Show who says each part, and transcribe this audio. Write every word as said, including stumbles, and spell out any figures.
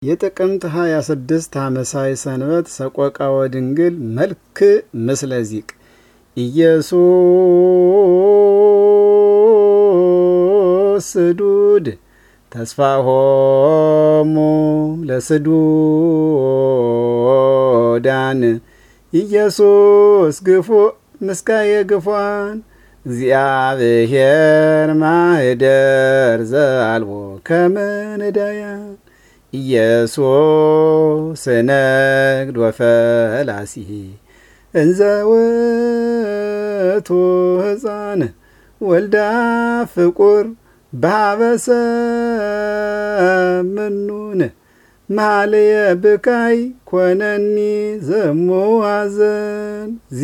Speaker 1: የጥቅምት ሃያ ስድስት አመሳይ ሰንበት ሰቆቃወ ድንግል መልክ ምስለ ዚቅ ኢየሱስ ስዱድ ተስፋሆሙ ለስዱዳን ኢየሱስ ግፉእ ምስካየ ግፉአን እግዚአብሔር ማህደር ዘአልቦ ከመ ነዳያን ኢየሱስ ነግድ ወፈላሲ እንዘ ውእቱ ሕፃን ወልዳ ፍቁር በሀበሰ ምኑን መኃልየ ብካይ ኮነኒ ዘሙሐዘን